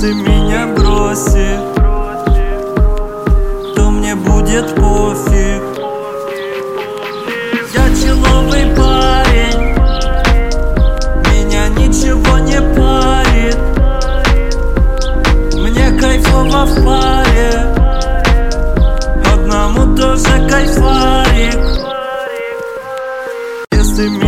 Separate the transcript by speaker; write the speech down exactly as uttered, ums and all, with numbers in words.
Speaker 1: Если меня бросит, то мне будет пофиг. Я человый парень, меня ничего не парит. Мне кайфово в паре, одному тоже кайфарик. Если